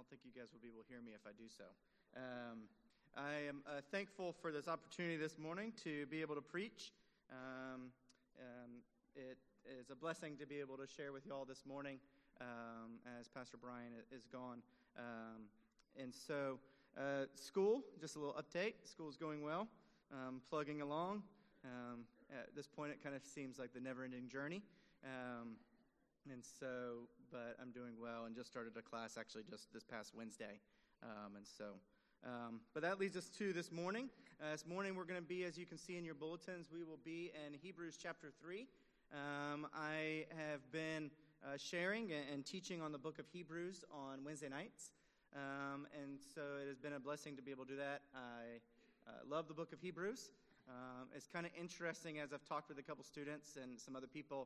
think you guys will be able to hear me if I do so. I am thankful for this opportunity this morning to be able to preach. It is a blessing to be able to share with you all this morning as Pastor Brian is gone. And so, school, just a little update. School's going well, plugging along. At this point, it kind of seems like the never-ending journey. But I'm doing well and just started a class actually just this past Wednesday. But that leads us to this morning. This morning we're going to be, as you can see in your bulletins, we will be in Hebrews chapter 3. I have been sharing and teaching on the book of Hebrews on Wednesday nights. And so it has been a blessing to be able to do that. I love the book of Hebrews. It's kind of interesting as I've talked with a couple students and some other people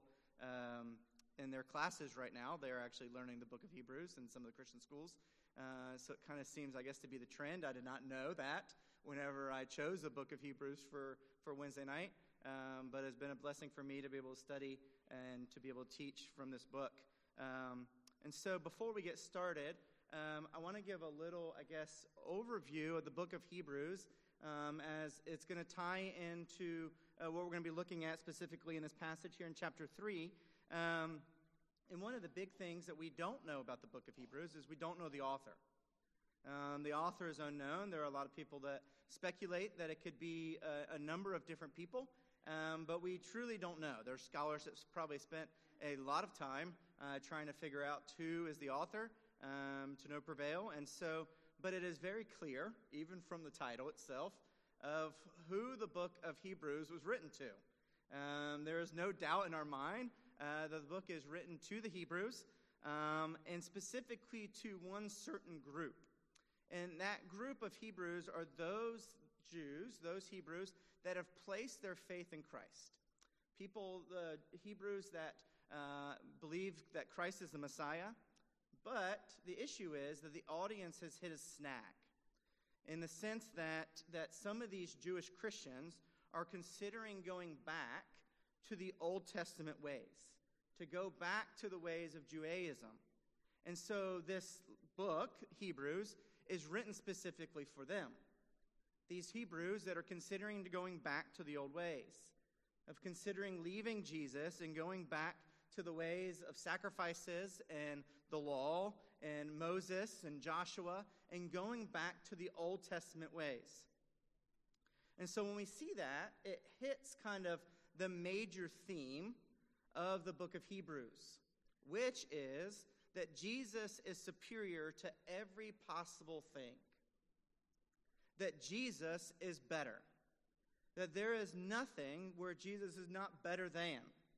in their classes right now. They're actually learning the book of Hebrews in some of the Christian schools. So it kind of seems, I guess, to be the trend. I did not know that whenever I chose the book of Hebrews for Wednesday night. But it's been a blessing for me to be able to study and to be able to teach from this book. And so before we get started, I want to give a little, I guess, overview of the book of Hebrews as it's going to tie into what we're going to be looking at specifically in this passage here in chapter 3. And one of the big things that we don't know about the book of Hebrews is we don't know the author. The author is unknown. There are a lot of people that speculate that it could be a number of different people, but we truly don't know. There are scholars that probably spent a lot of time trying to figure out who is the author, to no prevail. But it is very clear, even from the title itself, of who the book of Hebrews was written to. There is no doubt in our mind that the book is written to the Hebrews, and specifically to one certain group. And that group of Hebrews are those Jews, those Hebrews, that have placed their faith in Christ. People, the Hebrews that believe that Christ is the Messiah. But the issue is that the audience has hit a snag, in the sense that some of these Jewish Christians are considering going back to the Old Testament ways, to go back to the ways of Judaism. And so this book, Hebrews, is written specifically for them. These Hebrews that are considering going back to the old ways, of considering leaving Jesus and going back to the ways of sacrifices and the law and Moses and Joshua, and going back to the Old Testament ways. And so when we see that, it hits kind of the major theme of the book of Hebrews, which is that Jesus is superior to every possible thing. That Jesus is better. That there is nothing where Jesus is not better than.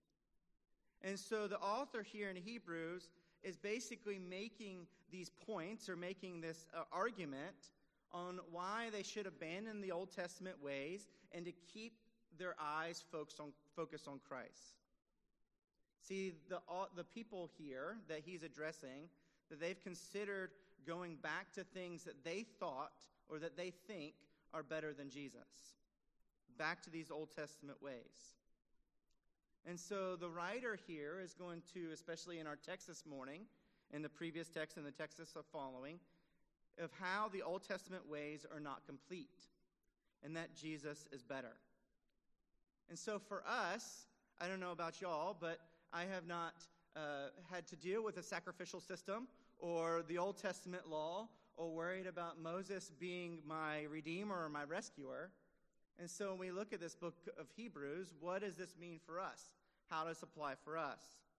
And so the author here in Hebrews is basically making these points, or making this argument on why they should abandon the Old Testament ways and to keep their eyes focused on Christ. See, the people here that he's addressing, that they've considered going back to things that they thought or that they think are better than Jesus. Back to these Old Testament ways. And so the writer here is going to, especially in our text this morning, in the previous text and the text that's following, of how the Old Testament ways are not complete and that Jesus is better. And so for us, I don't know about y'all, but I have not had to deal with a sacrificial system or the Old Testament law or worried about Moses being my redeemer or my rescuer. And so when we look at this book of Hebrews, what does this mean for us? How does it apply for us?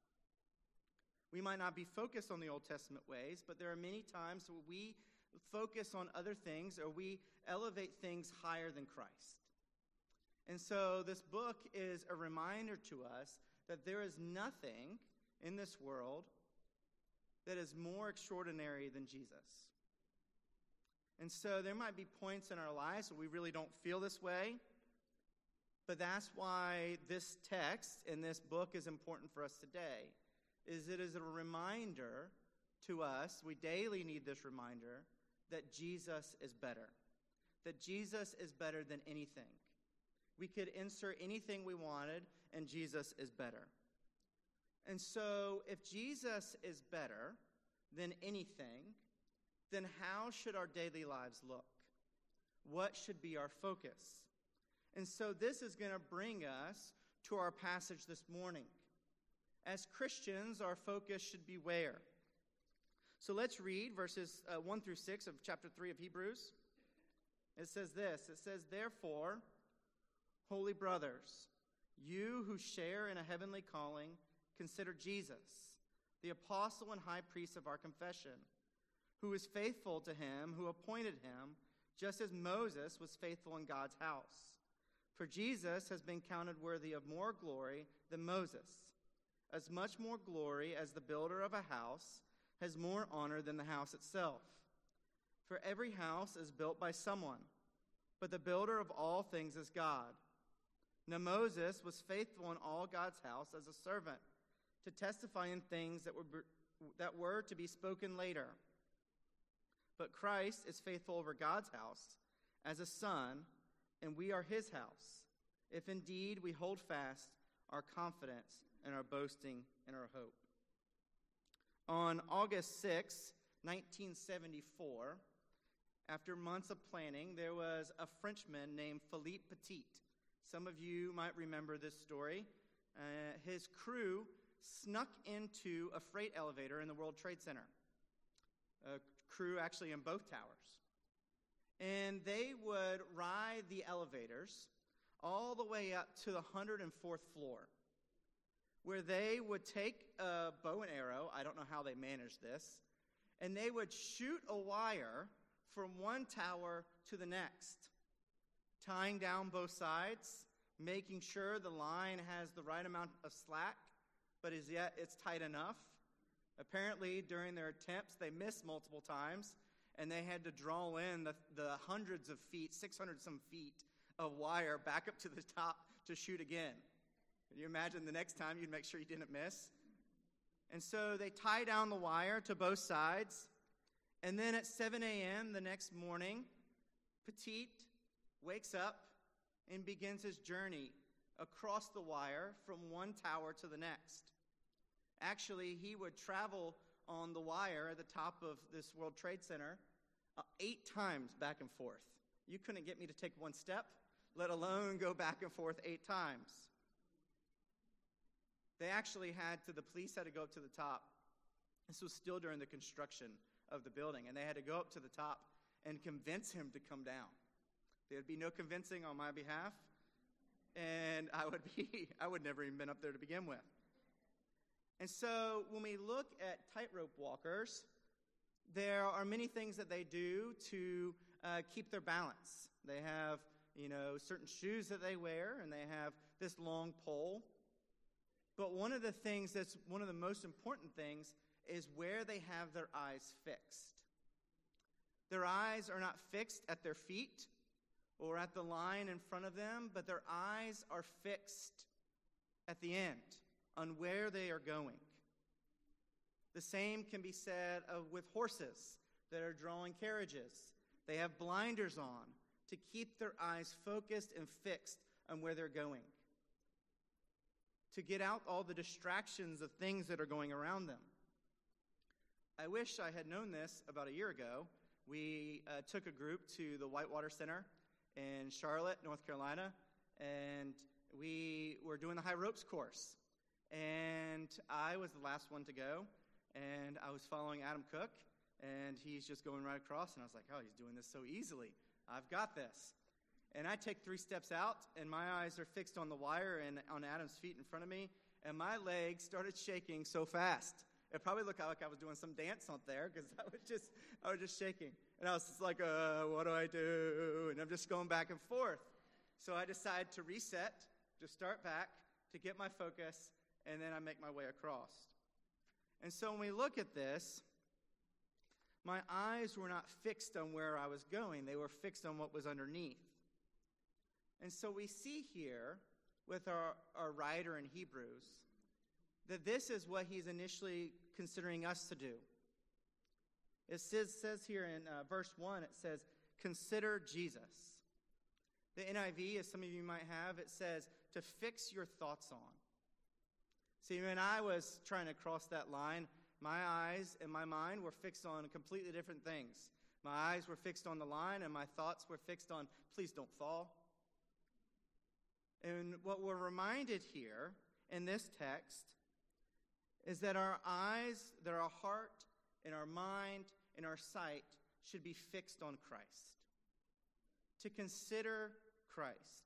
We might not be focused on the Old Testament ways, but there are many times where we focus on other things or we elevate things higher than Christ. And so this book is a reminder to us that there is nothing in this world that is more extraordinary than Jesus. And so there might be points in our lives where we really don't feel this way, but that's why this text in this book is important for us today. It is a reminder to us, we daily need this reminder, that Jesus is better. That Jesus is better than anything. We could insert anything we wanted, and Jesus is better. And so if Jesus is better than anything, then how should our daily lives look? What should be our focus? And so this is going to bring us to our passage this morning. As Christians, our focus should be where? So let's read verses 1 through 6 of chapter 3 of Hebrews. It says this. It says, "Therefore, holy brothers, you who share in a heavenly calling, consider Jesus, the apostle and high priest of our confession, who is faithful to him who appointed him, just as Moses was faithful in God's house. For Jesus has been counted worthy of more glory than Moses, as much more glory as the builder of a house has more honor than the house itself. For every house is built by someone, but the builder of all things is God. Now Moses was faithful in all God's house as a servant, to testify in things that were to be spoken later. But Christ is faithful over God's house as a son, and we are his house, if indeed we hold fast our confidence and our boasting and our hope." On August 6, 1974, after months of planning, there was a Frenchman named Philippe Petit. Some of you might remember this story. His crew snuck into a freight elevator in the World Trade Center. A crew actually in both towers. And they would ride the elevators all the way up to the 104th floor, where they would take a bow and arrow, I don't know how they managed this, and they would shoot a wire from one tower to the next, tying down both sides, making sure the line has the right amount of slack, but as yet it's tight enough. Apparently, during their attempts, they missed multiple times, and they had to draw in the hundreds of feet, 600-some feet of wire back up to the top to shoot again. Can you imagine the next time you'd make sure you didn't miss? And so they tie down the wire to both sides, and then at 7 a.m. the next morning, Petit wakes up and begins his journey across the wire from one tower to the next. Actually, he would travel on the wire at the top of this World Trade Center 8 times back and forth. You couldn't get me to take one step, let alone go back and forth 8 times. The police had to go up to the top. This was still during the construction of the building, and they had to go up to the top and convince him to come down. There'd be no convincing on my behalf, and I would never even been up there to begin with. And so when we look at tightrope walkers, there are many things that they do to keep their balance. They have, certain shoes that they wear, and they have this long pole. But one of the things that's one of the most important things is where they have their eyes fixed. Their eyes are not fixed at their feet or at the line in front of them, but their eyes are fixed at the end on where they are going. The same can be said with horses that are drawing carriages. They have blinders on to keep their eyes focused and fixed on where they're going, to get out all the distractions of things that are going around them. I wish I had known this about a year ago. We took a group to the Whitewater Center in Charlotte, North Carolina, and we were doing the high ropes course. And I was the last one to go, and I was following Adam Cook, and he's just going right across, and I was like, oh, he's doing this so easily. I've got this. And I take 3 steps out, and my eyes are fixed on the wire and on Adam's feet in front of me, and my legs started shaking so fast. It probably looked like I was doing some dance out there because I was just shaking. And I was just like, what do I do? And I'm just going back and forth. So I decided to reset, to start back, to get my focus, and then I make my way across. And so when we look at this, my eyes were not fixed on where I was going. They were fixed on what was underneath. And so we see here with our writer in Hebrews that this is what he's initially considering us to do. It says here in verse 1, it says, consider Jesus. The NIV, as some of you might have, it says to fix your thoughts on. See, when I was trying to cross that line, my eyes and my mind were fixed on completely different things. My eyes were fixed on the line, and my thoughts were fixed on, please don't fall. And what we're reminded here in this text is that our eyes, that our heart, and our mind, and our sight should be fixed on Christ. To consider Christ.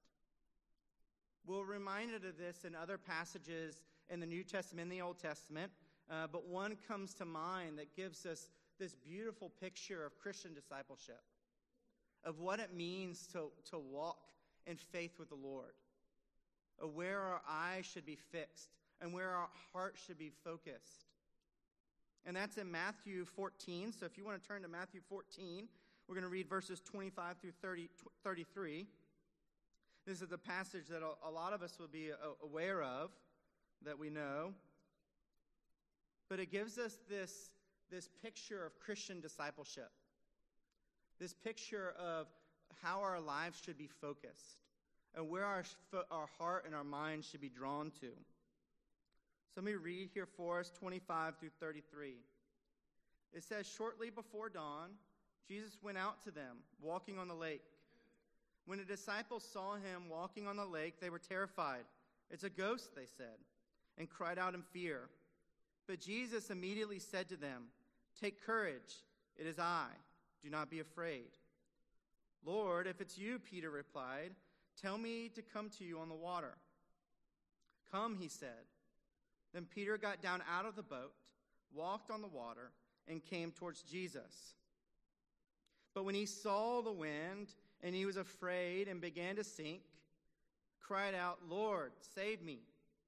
We're reminded of this in other passages in the New Testament and the Old Testament, but one comes to mind that gives us this beautiful picture of Christian discipleship, of what it means to walk in faith with the Lord, of where our eyes should be fixed and where our heart should be focused. And that's in Matthew 14. So if you want to turn to Matthew 14, we're going to read verses 25 through 33. This is the passage that a lot of us will be aware of, that we know. But it gives us this picture of Christian discipleship, this picture of how our lives should be focused and where our heart and our mind should be drawn to. So let me read here for us, 25 through 33. It says, "Shortly before dawn, Jesus went out to them, walking on the lake. When the disciples saw him walking on the lake, they were terrified. 'It's a ghost,' they said, and cried out in fear. But Jesus immediately said to them, 'Take courage, it is I. Do not be afraid.' 'Lord, if it's you,' Peter replied, 'tell me to come to you on the water.' 'Come,' he said. Then Peter got down out of the boat, walked on the water, and came towards Jesus. But when he saw the wind, and he was afraid and began to sink, cried out, 'Lord, save me.'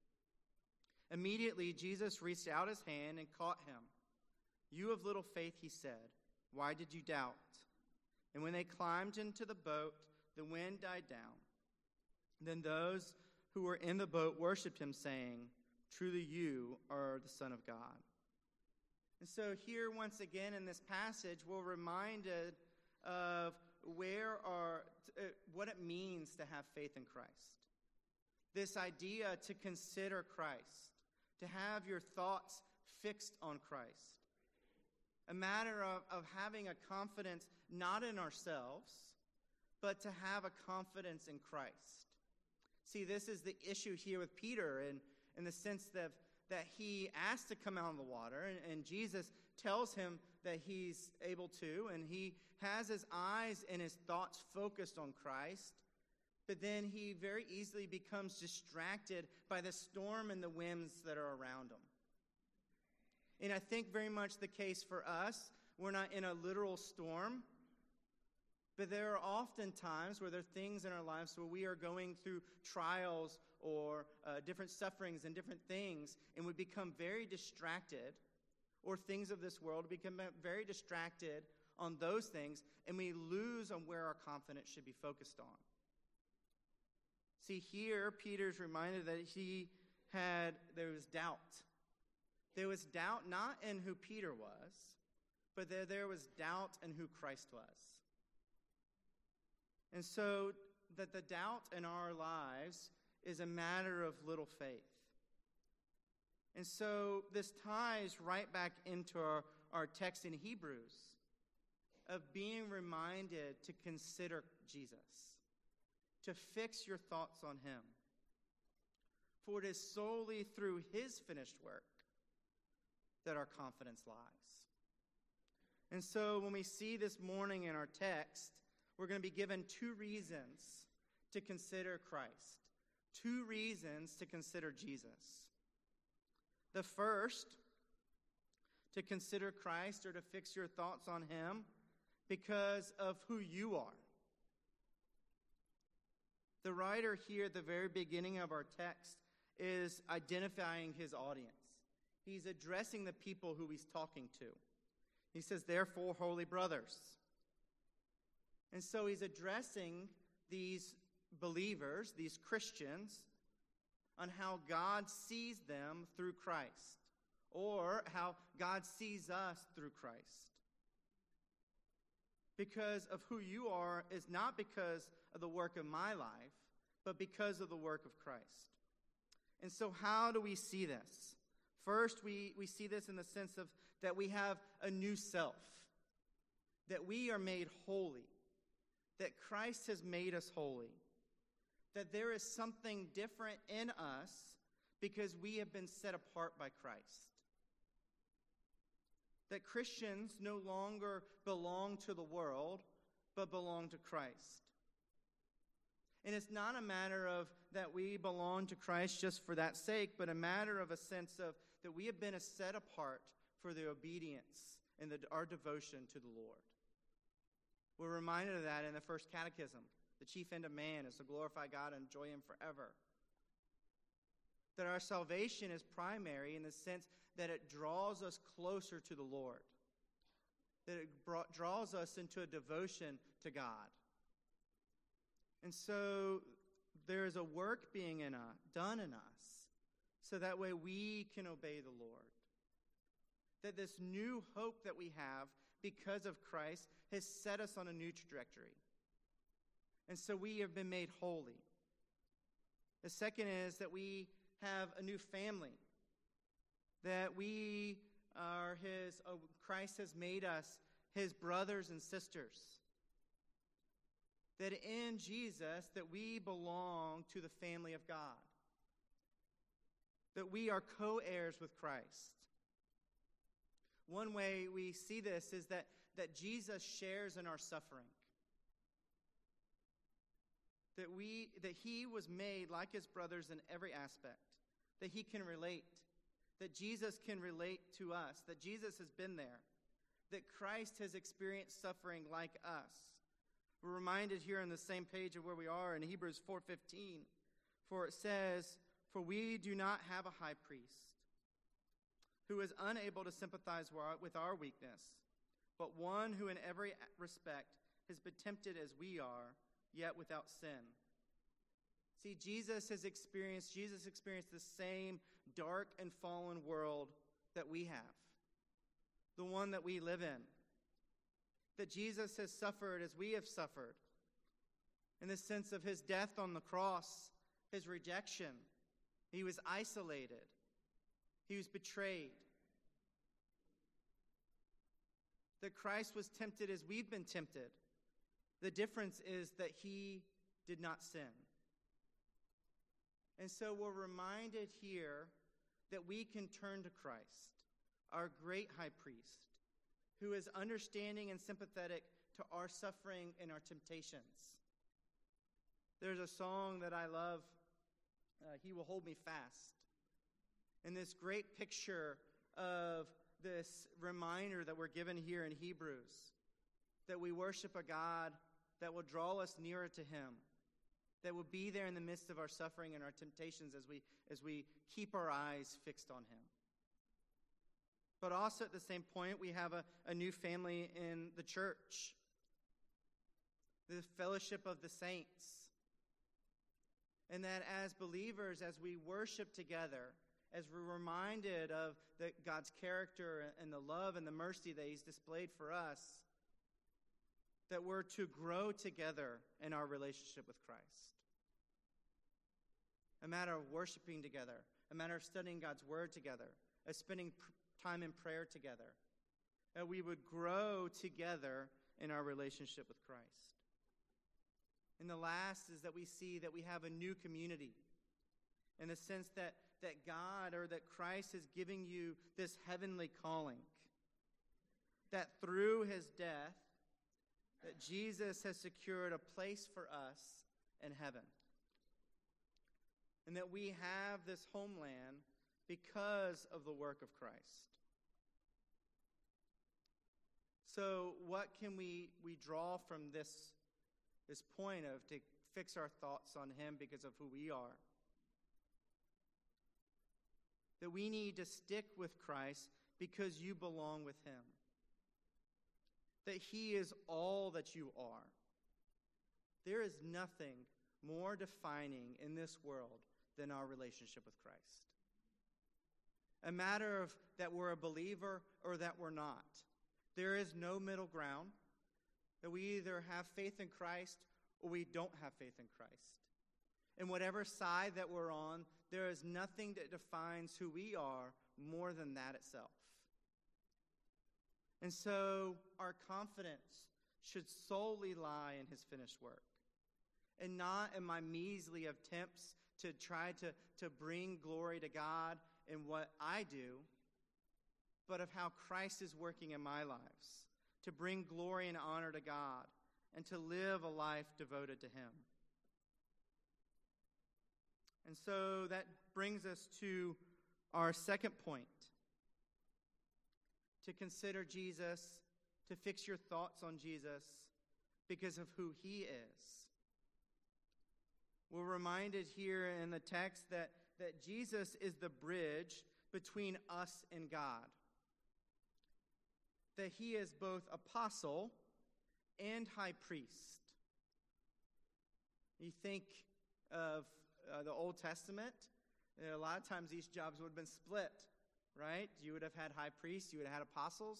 Immediately Jesus reached out his hand and caught him. 'You of little faith,' he said, 'why did you doubt?' And when they climbed into the boat, the wind died down. Then those who were in the boat worshipped him, saying, 'Truly you are the Son of God.'" And so here, once again, in this passage, we're reminded of what it means to have faith in Christ. This idea to consider Christ, to have your thoughts fixed on Christ. A matter of having a confidence not in ourselves, but to have a confidence in Christ. See, this is the issue here with Peter in the sense that he asked to come out of the water, and Jesus tells him that he's able to, and he has his eyes and his thoughts focused on Christ, but then he very easily becomes distracted by the storm and the winds that are around him. And I think very much the case for us, we're not in a literal storm, but there are often times where there are things in our lives where we are going through trials or different sufferings and different things, and we become very distracted, or things of this world become very distracted on those things, and we lose on where our confidence should be focused on. See, here Peter's reminded that there was doubt. There was doubt not in who Peter was, but there was doubt in who Christ was. And so that the doubt in our lives is a matter of little faith. And so this ties right back into our text in Hebrews of being reminded to consider Jesus, to fix your thoughts on him. For it is solely through his finished work that our confidence lies. And so when we see this morning in our text, we're going to be given two reasons to consider Christ, two reasons to consider Jesus. The first, to consider Christ or to fix your thoughts on him because of who you are. The writer here at the very beginning of our text is identifying his audience. He's addressing the people who he's talking to. He says, "Therefore, holy brothers." And so he's addressing these believers, these Christians, on how God sees them through Christ, or how God sees us through Christ. Because of who you are is not because of the work of my life, but because of the work of Christ. And so how do we see this? First, we see this in the sense of that we have a new self, that we are made holy, that Christ has made us holy, that there is something different in us because we have been set apart by Christ. That Christians no longer belong to the world, but belong to Christ. And it's not a matter of that we belong to Christ just for that sake, but a matter of a sense of that we have been set apart for the obedience and our devotion to the Lord. We're reminded of that in the first catechism. The chief end of man is to glorify God and enjoy Him forever. That our salvation is primary in the sense that it draws us closer to the Lord. That it draws us into a devotion to God. And so there is a work being done in us so that way we can obey the Lord. That this new hope that we have because of Christ has set us on a new trajectory. And so we have been made holy. The second is that we have a new family. That we are Christ has made us His brothers and sisters. That in Jesus, that we belong to the family of God. That we are co-heirs with Christ. One way we see this is that Jesus shares in our suffering. That He was made like His brothers in every aspect. That He can relate. That Jesus can relate to us. That Jesus has been there. That Christ has experienced suffering like us. We're reminded here on the same page of where we are in Hebrews 4:15. For it says, "For we do not have a high priest who is unable to sympathize with our weakness, but one who in every respect has been tempted as we are, yet without sin." See, Jesus experienced the same dark and fallen world that we have, the one that we live in. That Jesus has suffered as we have suffered, in the sense of His death on the cross, His rejection. He was isolated. He was betrayed. That Christ was tempted as we've been tempted. The difference is that He did not sin. And so we're reminded here that we can turn to Christ, our great high priest, who is understanding and sympathetic to our suffering and our temptations. There's a song that I love, He Will Hold Me Fast. And this great picture of this reminder that we're given here in Hebrews, that we worship a God that will draw us nearer to Him, that will be there in the midst of our suffering and our temptations as we keep our eyes fixed on Him. But also at the same point, we have a new family in the church, the fellowship of the saints. And that as believers, as we worship together, as we're reminded of God's character and the love and the mercy that He's displayed for us, that we're to grow together in our relationship with Christ. A matter of worshiping together, a matter of studying God's Word together, of spending time in prayer together, that we would grow together in our relationship with Christ. And the last is that we see that we have a new community, in the sense that God, or that Christ is giving you this heavenly calling, that through His death, that Jesus has secured a place for us in heaven. And that we have this homeland because of the work of Christ. So what can we draw from this point of to fix our thoughts on Him because of who we are? That we need to stick with Christ because you belong with Him. That He is all that you are. There is nothing more defining in this world than our relationship with Christ. A matter of that we're a believer or that we're not. There is no middle ground. That we either have faith in Christ or we don't have faith in Christ. And whatever side that we're on, there is nothing that defines who we are more than that itself. And so our confidence should solely lie in his finished work, and not in my measly attempts to try to bring glory to God in what I do, but of how Christ is working in my lives to bring glory and honor to God and to live a life devoted to him. And so that brings us to our second point: to consider Jesus, to fix your thoughts on Jesus because of who he is. We're reminded here in the text that Jesus is the bridge between us and God. That he is both apostle and high priest. You think of the Old Testament, a lot of times these jobs would have been split, right? You would have had high priests, you would have had apostles.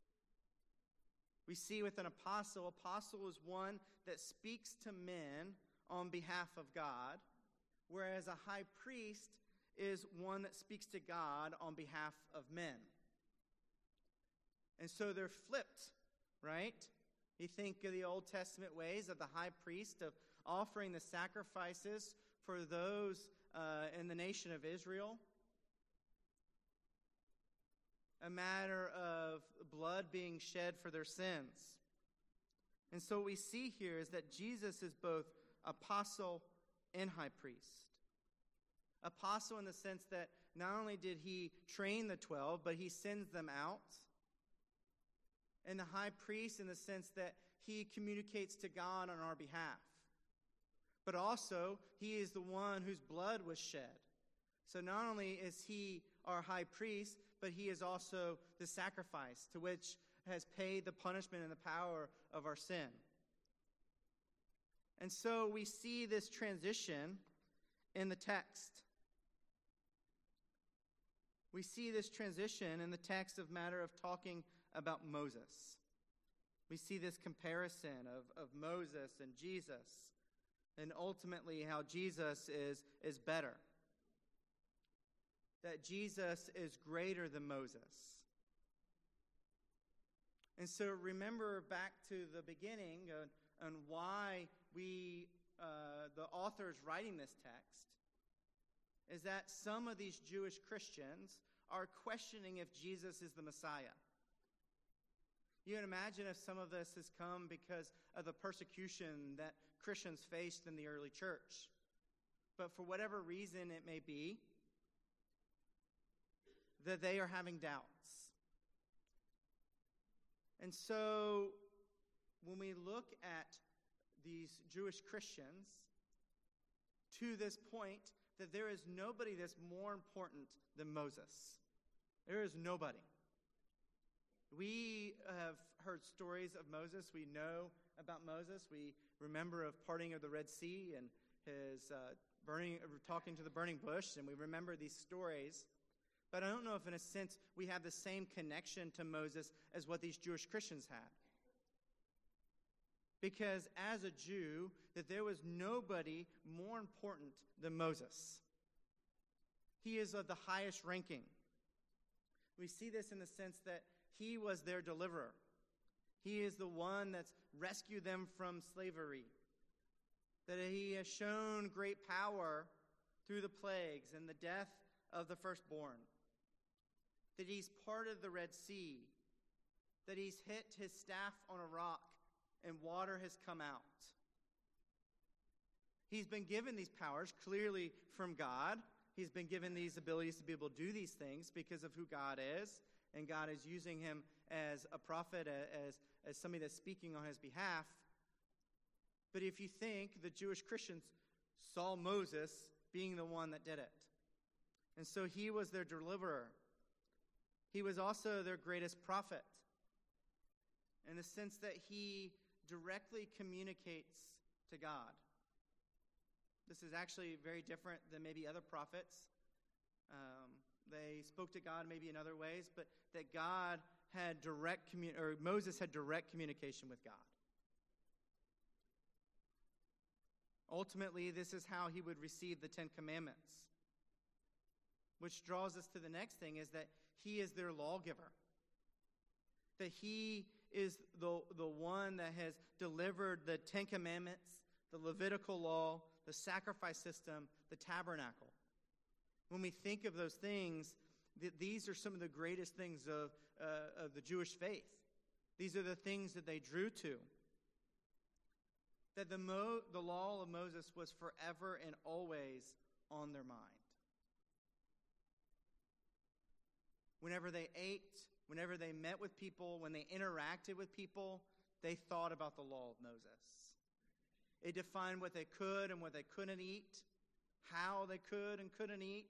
We see with an apostle is one that speaks to men on behalf of God, whereas a high priest is one that speaks to God on behalf of men. And so they're flipped, right? You think of the Old Testament ways of the high priest of offering the sacrifices for those in the nation of Israel. A matter of blood being shed for their sins. And so what we see here is that Jesus is both apostle and high priest. Apostle in the sense that not only did he train the 12, but he sends them out. And the high priest in the sense that he communicates to God on our behalf. But also, he is the one whose blood was shed. So not only is he our high priest, but he is also the sacrifice to which has paid the punishment and the power of our sin. And so we see this transition in the text. We see this transition in the text of matter of talking about Moses. We see this comparison of Moses and Jesus, and ultimately how Jesus is better. That Jesus is greater than Moses. And so remember back to the beginning on why the authors writing this text, is that some of these Jewish Christians are questioning if Jesus is the Messiah. You can imagine if some of this has come because of the persecution that Christians faced in the early church. But for whatever reason it may be, that they are having doubts. And so when we look at these Jewish Christians to this point, that there is nobody that's more important than Moses. There is nobody. We have heard stories of Moses. We know about Moses. We remember of parting of the Red Sea and his talking to the burning bush, and we remember these stories. But I don't know if in a sense we have the same connection to Moses as what these Jewish Christians had. Because as a Jew, that there was nobody more important than Moses. He is of the highest ranking. We see this in the sense that he was their deliverer. He is the one that's rescued them from slavery. That he has shown great power through the plagues and the death of the firstborn. That he's parted the Red Sea. That he's hit his staff on a rock and water has come out. He's been given these powers clearly from God. He's been given these abilities to be able to do these things because of who God is. And God is using him as a prophet, as somebody that's speaking on his behalf. But if you think the Jewish Christians saw Moses being the one that did it. And so he was their deliverer. He was also their greatest prophet, in the sense that he directly communicates to God. This is actually very different than maybe other prophets. They spoke to God maybe in other ways, but that God had Moses had direct communication with God. Ultimately, this is how he would receive the Ten Commandments. which draws us to the next thing, is that he is their lawgiver. That he is the one that has delivered the Ten Commandments, the Levitical law, the sacrifice system, the tabernacle. When we think of those things, these are some of the greatest things of the Jewish faith. These are the things that they drew to. That the law of Moses was forever and always on their mind. Whenever they ate, whenever they met with people, when they interacted with people, they thought about the law of Moses. It defined what they could and what they couldn't eat, how they could and couldn't eat,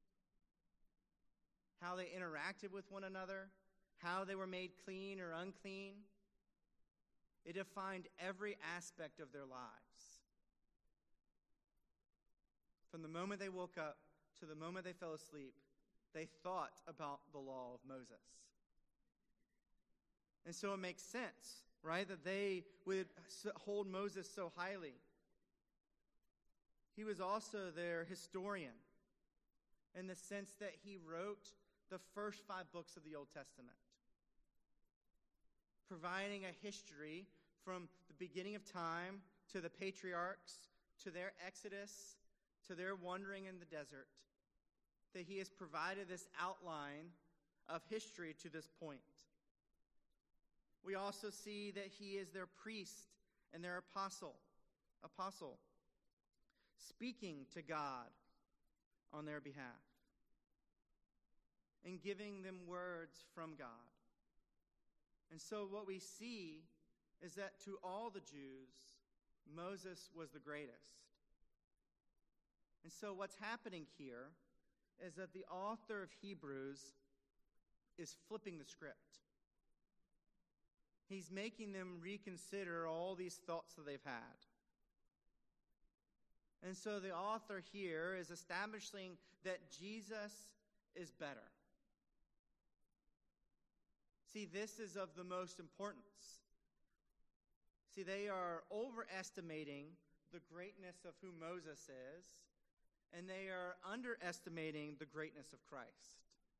how they interacted with one another, how they were made clean or unclean. It defined every aspect of their lives. From the moment they woke up to the moment they fell asleep, they thought about the law of Moses. And so it makes sense, right, that they would hold Moses so highly. He was also their historian in the sense that he wrote the first 5 books of the Old Testament, providing a history from the beginning of time to the patriarchs, to their exodus, to their wandering in the desert, that he has provided this outline of history to this point. We also see that he is their priest and their apostle, speaking to God on their behalf and giving them words from God. And so what we see is that to all the Jews, Moses was the greatest. And so what's happening here is that the author of Hebrews is flipping the script. He's making them reconsider all these thoughts that they've had. And so the author here is establishing that Jesus is better. See, this is of the most importance. See, they are overestimating the greatness of who Moses is, and they are underestimating the greatness of Christ.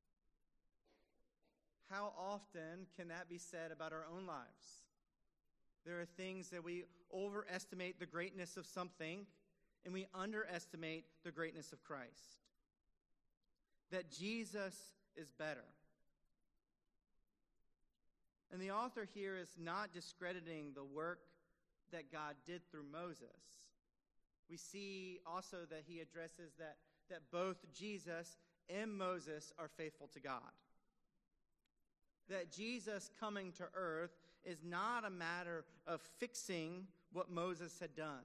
How often can that be said about our own lives? There are things that we overestimate the greatness of something, and we underestimate the greatness of Christ. That Jesus is better. And the author here is not discrediting the work that God did through Moses. We see also that he addresses that both Jesus and Moses are faithful to God. That Jesus coming to earth is not a matter of fixing what Moses had done.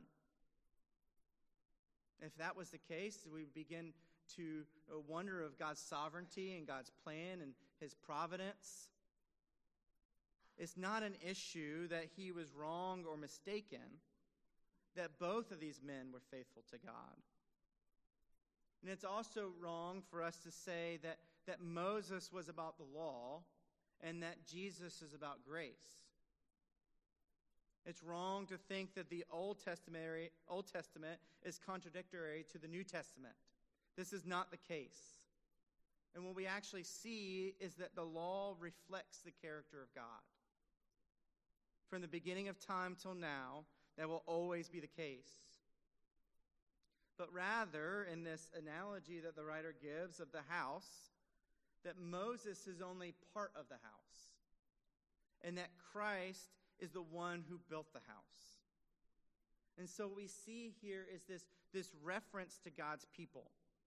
If that was the case, we begin to wonder of God's sovereignty and God's plan and his providence. It's not an issue that he was wrong or mistaken, that both of these men were faithful to God. And it's also wrong for us to say that Moses was about the law and that Jesus is about grace. It's wrong to think that the Old Testament is contradictory to the New Testament. This is not the case. And what we actually see is that the law reflects the character of God. From the beginning of time till now, that will always be the case. But rather, in this analogy that the writer gives of the house, that Moses is only part of the house, and that Christ is the one who built the house. And so what we see here is this reference to God's people.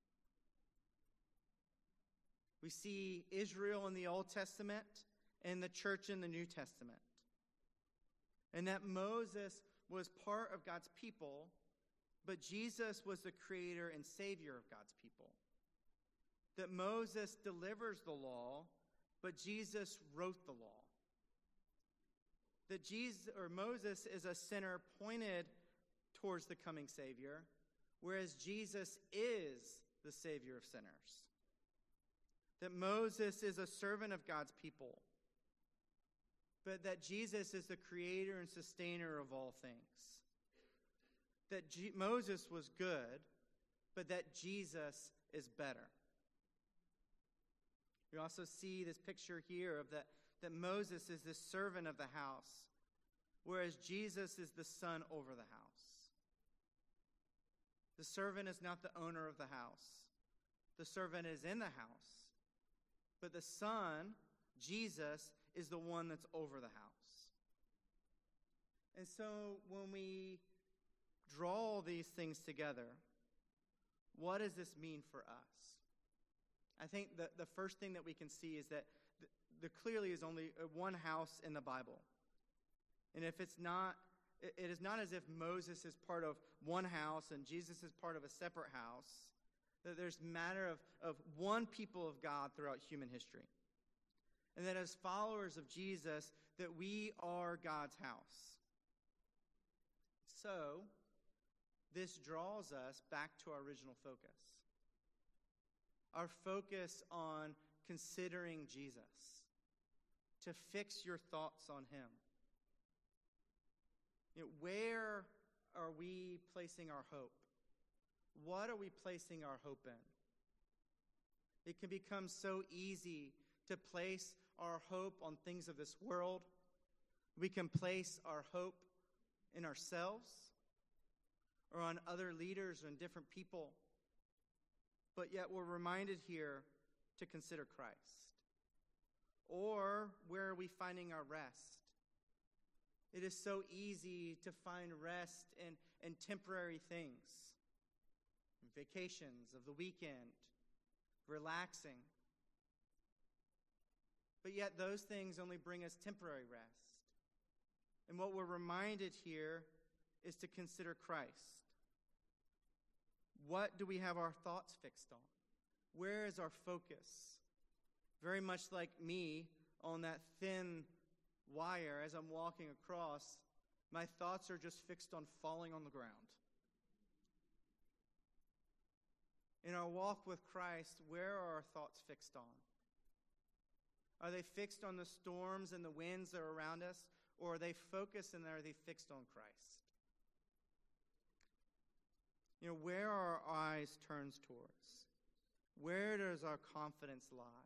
We see Israel in the Old Testament and the church in the New Testament. And that Moses was part of God's people, but Jesus was the creator and savior of God's people. That Moses delivers the law, but Jesus wrote the law. That Moses is a sinner pointed towards the coming Savior, whereas Jesus is the Savior of sinners. That Moses is a servant of God's people, but that Jesus is the creator and sustainer of all things. That Moses was good, but that Jesus is better. We also see this picture here of that Moses is the servant of the house, whereas Jesus is the son over the house. The servant is not the owner of the house. The servant is in the house. But the son, Jesus, is the one that's over the house. And so when we draw these things together, what does this mean for us? I think the first thing that we can see is that there clearly is only one house in the Bible. And if it's not, it is not as if Moses is part of one house and Jesus is part of a separate house. That there's a matter of one people of God throughout human history. And that as followers of Jesus, that we are God's house. So, this draws us back to our original focus. Our focus on considering Jesus. To fix your thoughts on him. Where are we placing our hope? What are we placing our hope in? It can become so easy to place our hope on things of this world. We can place our hope in ourselves or on other leaders or in different people. But yet we're reminded here to consider Christ. Or where are we finding our rest? It is so easy to find rest in temporary things. Vacations of the weekend, relaxing. But yet those things only bring us temporary rest. And what we're reminded here is to consider Christ. What do we have our thoughts fixed on? Where is our focus? Very much like me on that thin wire as I'm walking across, my thoughts are just fixed on falling on the ground. In our walk with Christ, where are our thoughts fixed on? Are they fixed on the storms and the winds that are around us, or are they focused and are they fixed on Christ? Where are our eyes turned towards? Where does our confidence lie?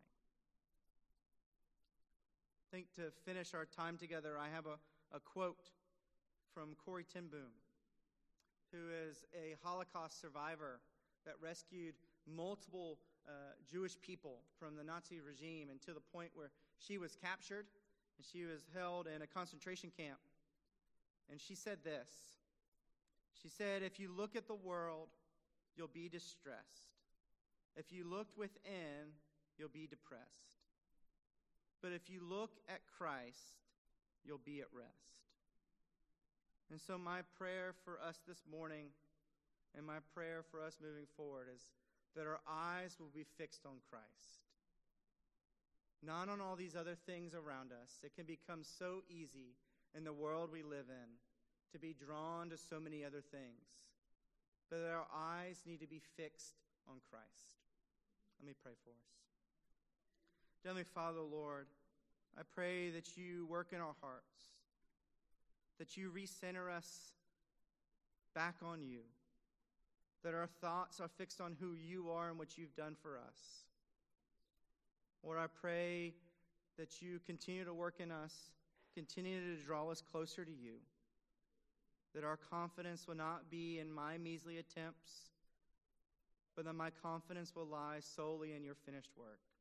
I think to finish our time together, I have a quote from Corrie ten Boom, who is a Holocaust survivor that rescued multiple Jewish people from the Nazi regime, and to the point where she was captured and she was held in a concentration camp. And she said this. She said, "If you look at the world, you'll be distressed. If you look within, you'll be depressed. But if you look at Christ, you'll be at rest." And so my prayer for us this morning and my prayer for us moving forward is that our eyes will be fixed on Christ. Not on all these other things around us. It can become so easy in the world we live in to be drawn to so many other things. But our eyes need to be fixed on Christ. Let me pray for us. Heavenly Father, Lord, I pray that you work in our hearts, that you recenter us back on you, that our thoughts are fixed on who you are and what you've done for us. Lord, I pray that you continue to work in us, continue to draw us closer to you, that our confidence will not be in my measly attempts, but that my confidence will lie solely in your finished work.